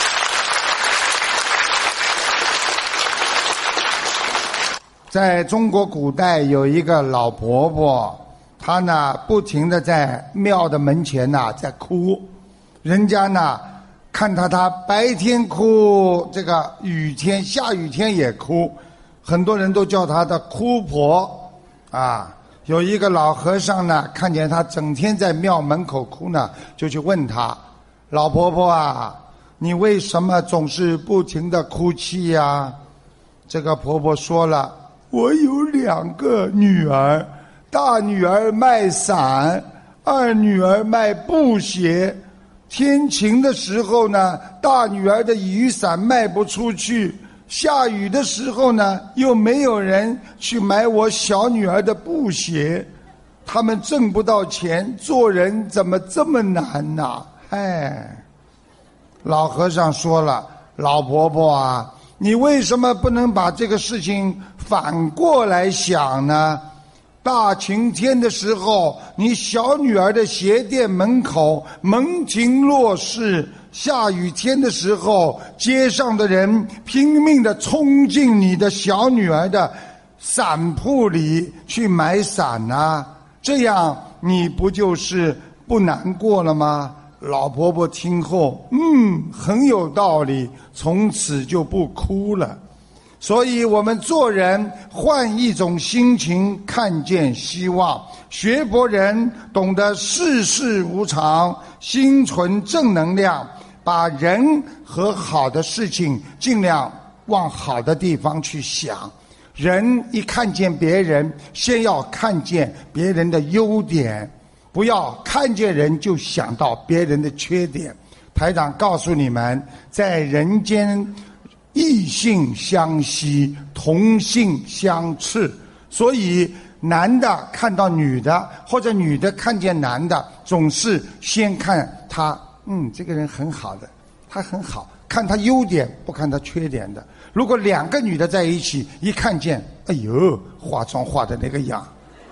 在中国古代有一个老婆婆，她呢不停地在庙的门前呢在哭，人家呢看她她白天哭，这个雨天下雨天也哭，很多人都叫她的哭婆啊。有一个老和尚呢看见她整天在庙门口哭呢，就去问她，老婆婆啊，你为什么总是不停地哭泣呀？这个婆婆说了，我有两个女儿，大女儿卖伞，二女儿卖布鞋。天晴的时候呢，大女儿的雨伞卖不出去，下雨的时候呢，又没有人去买我小女儿的布鞋。他们挣不到钱，做人怎么这么难呐？哎，老和尚说了，老婆婆啊，你为什么不能把这个事情反过来想呢？大晴天的时候，你小女儿的鞋店门口门庭若市，下雨天的时候，街上的人拼命地冲进你的小女儿的伞铺里去买伞啊，这样你不就是不难过了吗？老婆婆听后，嗯，很有道理，从此就不哭了。所以我们做人换一种心情，看见希望。学佛人懂得世事无常，心存正能量，把人和好的事情尽量往好的地方去想。人一看见别人，先要看见别人的优点，不要看见人就想到别人的缺点。台长告诉你们，在人间异性相吸，同性相斥，所以男的看到女的，或者女的看见男的，总是先看他，嗯，这个人很好的，他很好，看他优点，不看他缺点的。如果两个女的在一起，一看见，哎呦，化妆化的那个样。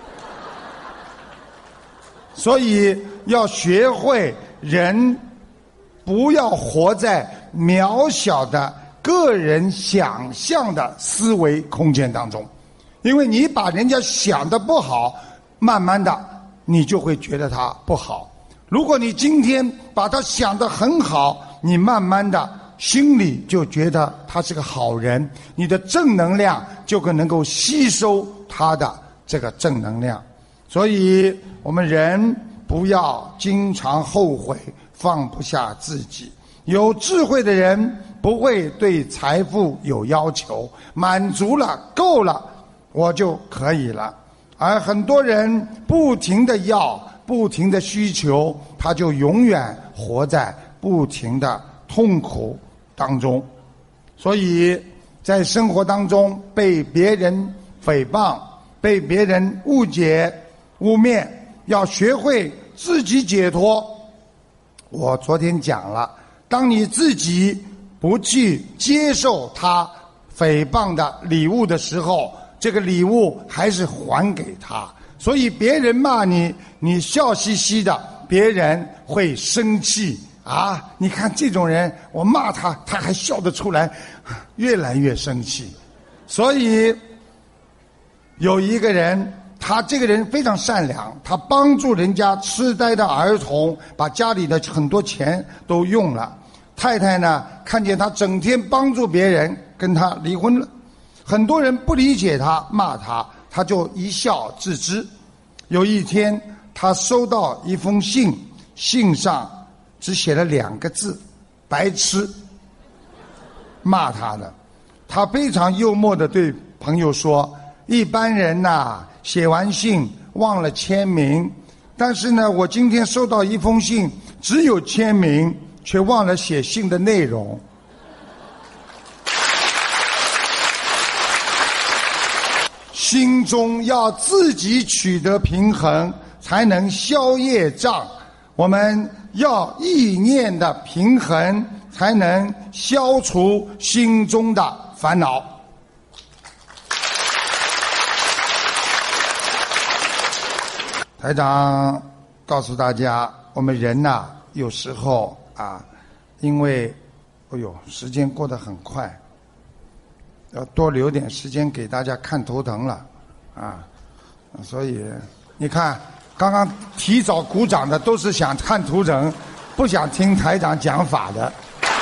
所以要学会人不要活在渺小的个人想象的思维空间当中，因为你把人家想的不好，慢慢的你就会觉得他不好。如果你今天把他想得很好，你慢慢的心里就觉得他是个好人，你的正能量就能够吸收他的这个正能量。所以我们人不要经常后悔，放不下自己。有智慧的人不会对财富有要求，满足了够了我就可以了。而很多人不停地要，不停地需求，他就永远活在不停的痛苦当中。所以在生活当中被别人诽谤，被别人误解污蔑，要学会自己解脱。我昨天讲了，当你自己不去接受他诽谤的礼物的时候，这个礼物还是还给他。所以别人骂你，你笑嘻嘻的，别人会生气啊！你看这种人，我骂他，他还笑得出来，越来越生气。所以有一个人，他这个人非常善良，他帮助人家痴呆的儿童，把家里的很多钱都用了。太太呢，看见他整天帮助别人，跟他离婚了。很多人不理解他，骂他，他就一笑置之。有一天他收到一封信，信上只写了两个字，白痴，骂他的。他非常幽默地对朋友说，一般人呐，写完信忘了签名，但是呢，我今天收到一封信，只有签名，却忘了写信的内容。心中要自己取得平衡，才能消业障。我们要意念的平衡， 才能消除心中的烦恼。台长告诉大家，我们人呐、啊，有时候啊，因为，哎呦，时间过得很快，要多留点时间给大家看图腾了，啊，所以你看，刚刚提早鼓掌的都是想看图腾，不想听台长讲法的。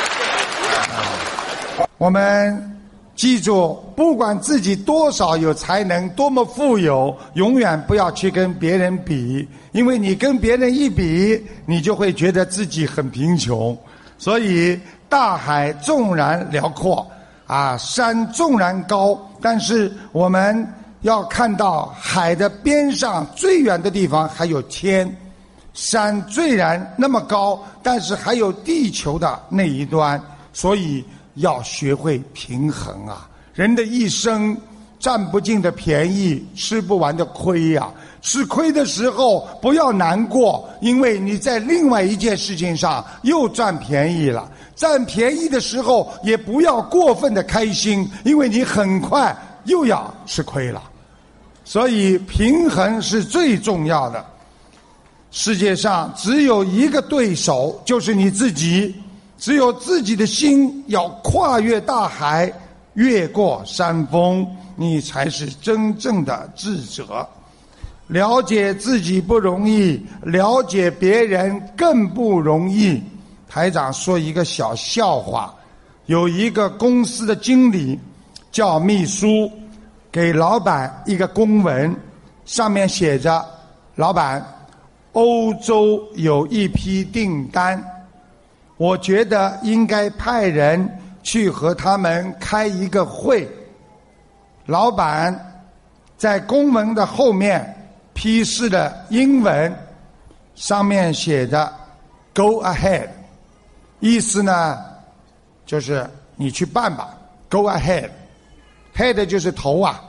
啊、我们记住，不管自己多少有才能，多么富有，永远不要去跟别人比，因为你跟别人一比，你就会觉得自己很贫穷。所以大海纵然辽阔，啊，山纵然高，但是我们要看到海的边上最远的地方还有天，山虽然那么高，但是还有地球的那一端，所以要学会平衡啊！人的一生占不尽的便宜，吃不完的亏呀、啊！吃亏的时候不要难过，因为你在另外一件事情上又占便宜了。占便宜的时候也不要过分的开心，因为你很快又要吃亏了。所以平衡是最重要的。世界上只有一个对手，就是你自己。只有自己的心要跨越大海，越过山峰，你才是真正的智者。了解自己不容易，了解别人更不容易。台长说一个小笑话，有一个公司的经理叫秘书，给老板一个公文，上面写着：老板，欧洲有一批订单，我觉得应该派人去和他们开一个会。老板在公文的后面批示了英文，上面写着 Go ahead， 意思呢就是你去办吧。 Go ahead， head 就是头啊，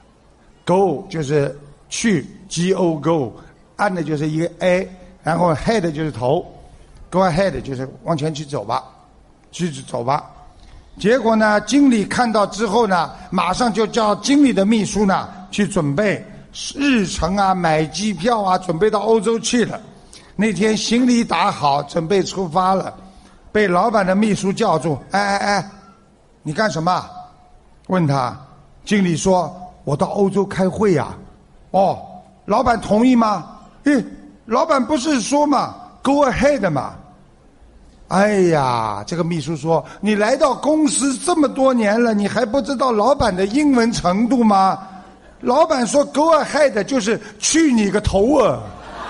Go 就是去 G O Go， 按的就是一个 A， 然后 head 就是头， Go ahead 就是往前去走吧，去走吧。结果呢，经理看到之后呢，马上就叫经理的秘书呢去准备日程啊，买机票啊，准备到欧洲去了。那天行李打好，准备出发了，被老板的秘书叫住：哎哎哎，你干什么？问他。经理说：我到欧洲开会呀、啊。哦，老板同意吗？诶，老板不是说嘛 Go ahead 嘛。哎呀，这个秘书说：你来到公司这么多年了，你还不知道老板的英文程度吗？老板说 Go ahead 就是去你个头啊！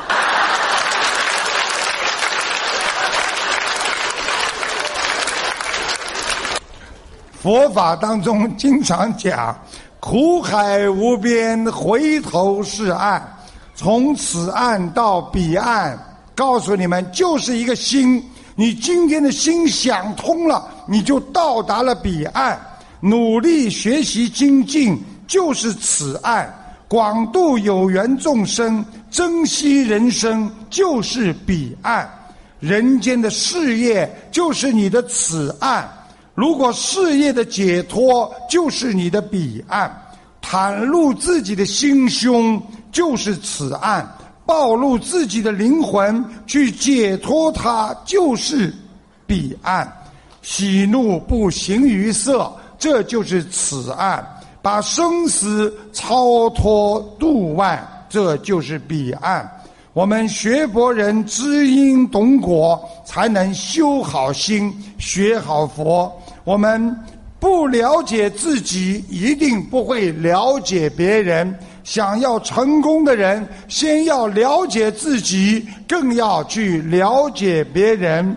佛法当中经常讲，苦海无边，回头是岸，从此岸到彼岸，告诉你们，就是一个心。你今天的心想通了，你就到达了彼岸。努力学习精进，就是此岸。广度有缘众生，珍惜人生，就是彼岸。人间的事业就是你的此岸，如果事业的解脱就是你的彼岸，袒露自己的心胸就是此岸，暴露自己的灵魂去解脱它就是彼岸，喜怒不形于色，这就是此岸，把生死超脱度外，这就是彼岸。我们学佛人知因懂果，才能修好心，学好佛。我们不了解自己，一定不会了解别人。想要成功的人，先要了解自己，更要去了解别人。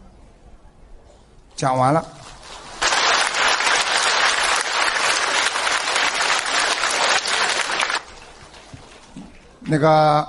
讲完了。那个，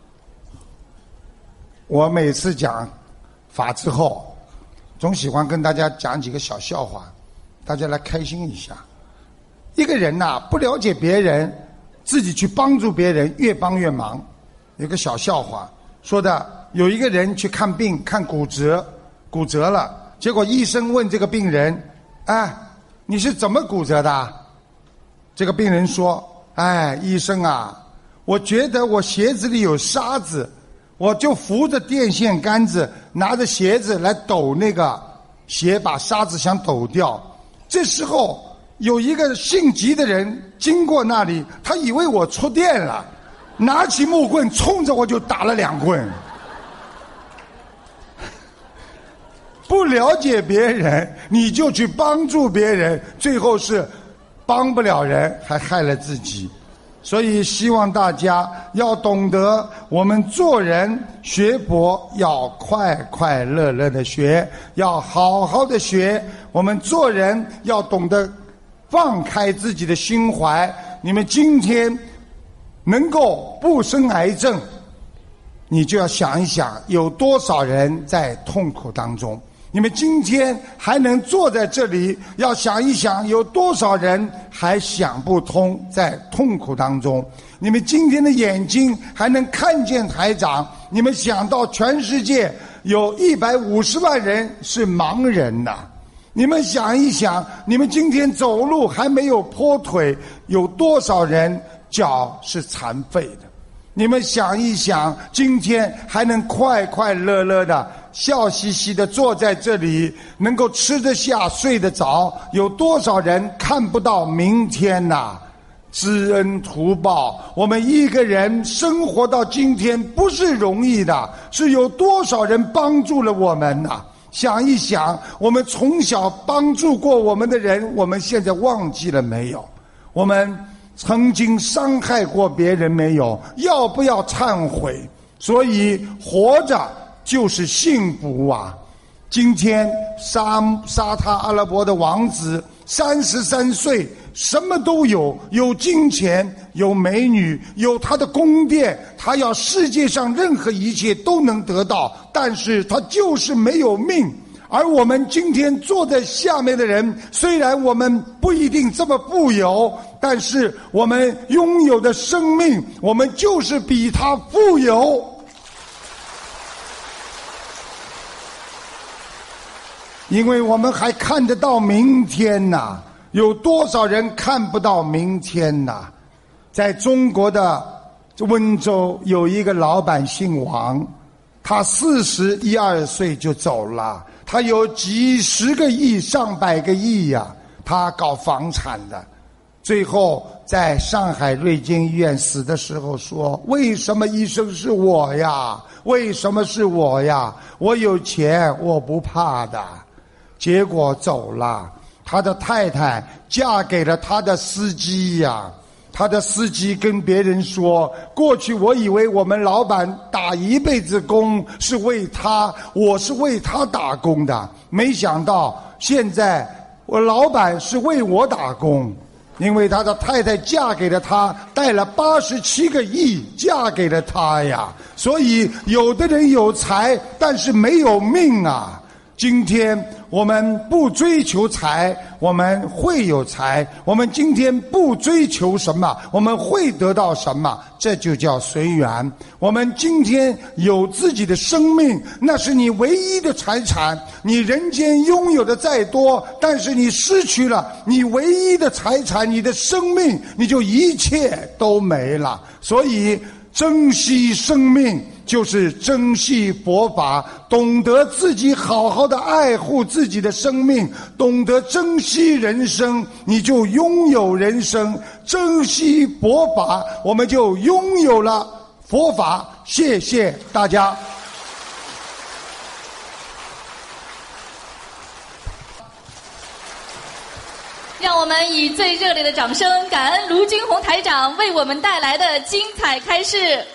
我每次讲法之后，总喜欢跟大家讲几个小笑话，大家来开心一下。一个人呐、啊，不了解别人，自己去帮助别人，越帮越忙。有个小笑话说的，有一个人去看病，看骨折，骨折了， 结果医生问这个病人：“哎，你是怎么骨折的？”这个病人说：“哎，医生啊，我觉得我鞋子里有沙子，我就扶着电线杆子，拿着鞋子来抖那个鞋，把沙子想抖掉。这时候有一个姓吉的人经过那里，他以为我触电了，拿起木棍冲着我就打了两棍。”不了解别人，你就去帮助别人，最后是帮不了人，还害了自己。所以希望大家要懂得，我们做人学佛要快快乐乐的学，要好好的学。我们做人要懂得放开自己的心怀。你们今天能够不生癌症，你就要想一想，有多少人在痛苦当中。你们今天还能坐在这里，要想一想，有多少人还想不通，在痛苦当中。你们今天的眼睛还能看见台长，你们想到全世界有一百五十万人是盲人呐。你们想一想，你们今天走路还没有跛腿，有多少人脚是残废的？你们想一想，今天还能快快乐乐的笑嘻嘻的坐在这里，能够吃得下睡得着，有多少人看不到明天呐？知恩图报，我们一个人生活到今天不是容易的，是有多少人帮助了我们呐？想一想，我们从小帮助过我们的人，我们现在忘记了没有？我们曾经伤害过别人没有？要不要忏悔？所以活着就是幸福啊！今天沙沙特阿拉伯的王子三十三岁，什么都有，有金钱，有美女，有他的宫殿，他要世界上任何一切都能得到，但是他就是没有命。而我们今天坐在下面的人，虽然我们不一定这么富有，但是我们拥有的生命，我们就是比他富有。因为我们还看得到明天呐，有多少人看不到明天呐？在中国的温州有一个老板姓王，他四十一二岁就走了，他有几十个亿上百个亿呀、啊，他搞房产的，最后在上海瑞金医院死的时候说，为什么医生是我呀？为什么是我呀？我有钱，我不怕的。结果走了，他的太太嫁给了他的司机呀。他的司机跟别人说，过去我以为我们老板打一辈子工是为他，我是为他打工的，没想到现在我老板是为我打工，因为他的太太嫁给了他，带了八十七个亿嫁给了他呀。所以有的人有财，但是没有命啊。今天我们不追求财，我们会有财；我们今天不追求什么，我们会得到什么，这就叫随缘。我们今天有自己的生命，那是你唯一的财产。你人间拥有的再多，但是你失去了你唯一的财产，你的生命，你就一切都没了。所以珍惜生命就是珍惜佛法，懂得自己好好的爱护自己的生命，懂得珍惜人生，你就拥有人生。珍惜佛法，我们就拥有了佛法。谢谢大家。 让我们以最热烈的掌声，感恩卢军宏台长为我们带来的精彩开示。